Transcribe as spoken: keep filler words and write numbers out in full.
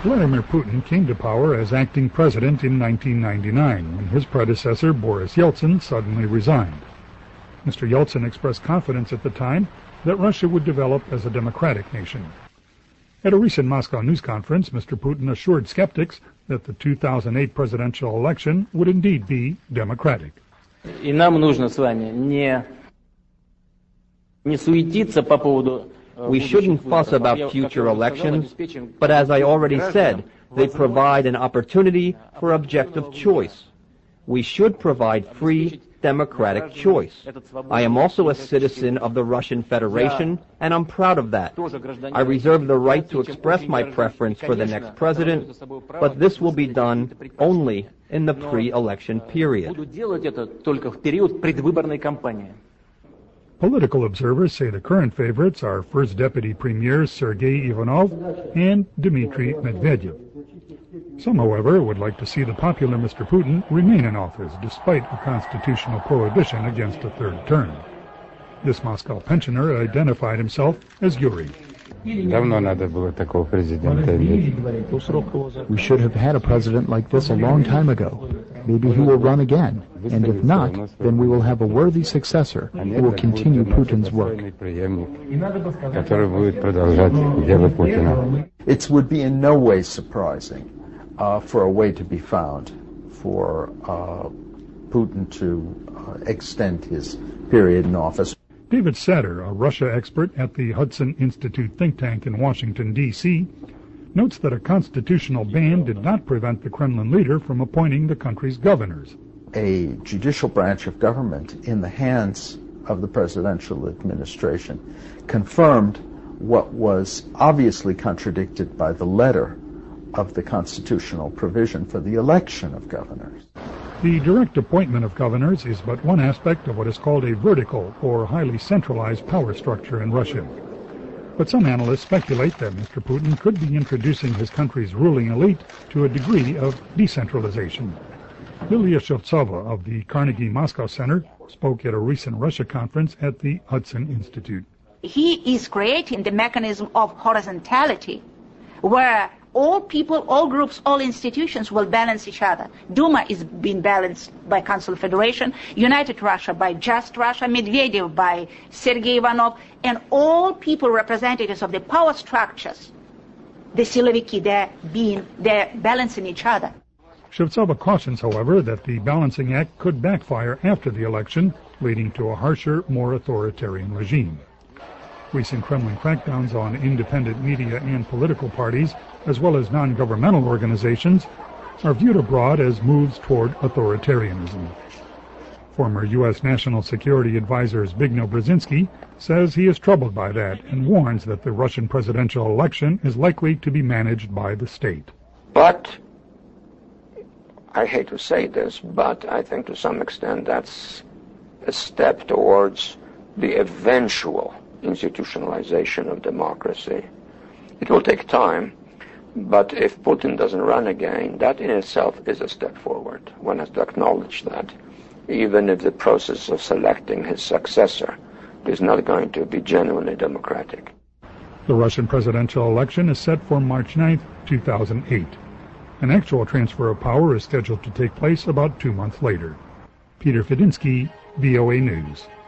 Vladimir Putin came to power as acting president in nineteen ninety-nine, when his predecessor, Boris Yeltsin, suddenly resigned. Mister Yeltsin expressed confidence at the time that Russia would develop as a democratic nation. At a recent Moscow news conference, Mister Putin assured skeptics that the two thousand eight presidential election would indeed be democratic. И нам нужно с вами не не суетиться по поводу. We shouldn't fuss about future elections, but as I already said, they provide an opportunity for objective choice. We should provide free, democratic choice. I am also a citizen of the Russian Federation, and I'm proud of that. I reserve the right to express my preference for the next president, but this will be done only in the pre-election period. Political observers say the current favorites are First Deputy Premier Sergei Ivanov and Dmitry Medvedev. Some, however, would like to see the popular Mister Putin remain in office despite a constitutional prohibition against a third term. This Moscow pensioner identified himself as Yuri. We should have had a president like this a long time ago. Maybe he will run again, and if not, then we will have a worthy successor who will continue Putin's work. It would be in no way surprising uh, for a way to be found for uh, Putin to uh, extend his period in office. David Satter, a Russia expert at the Hudson Institute think tank in Washington, D C, notes that a constitutional ban did not prevent the Kremlin leader from appointing the country's governors. A judicial branch of government in the hands of the presidential administration confirmed what was obviously contradicted by the letter of the constitutional provision for the election of governors. The direct appointment of governors is but one aspect of what is called a vertical or highly centralized power structure in Russia. But some analysts speculate that Mister Putin could be introducing his country's ruling elite to a degree of decentralization. Lilia Shevtsova of the Carnegie Moscow Center spoke at a recent Russia conference at the Hudson Institute. He is creating the mechanism of horizontality where all people, all groups, all institutions will balance each other. Duma is being balanced by Council of Federation, United Russia by Just Russia, Medvedev by Sergei Ivanov, and all people representatives of the power structures, the Siloviki, they're being, they're balancing each other. Shevtsova cautions, however, that the balancing act could backfire after the election, leading to a harsher, more authoritarian regime. Recent Kremlin crackdowns on independent media and political parties, as well as non-governmental organizations, are viewed abroad as moves toward authoritarianism. Former U S National Security Advisor Zbigniew Brzezinski says he is troubled by that and warns that the Russian presidential election is likely to be managed by the state. But, I hate to say this, but I think to some extent that's a step towards the eventual institutionalization of democracy. It will take time, but if Putin doesn't run again, that in itself is a step forward. One has to acknowledge that, even if the process of selecting his successor is not going to be genuinely democratic. The Russian presidential election is set for March ninth, two thousand eight. An actual transfer of power is scheduled to take place about two months later. Peter Fedinsky, V O A News.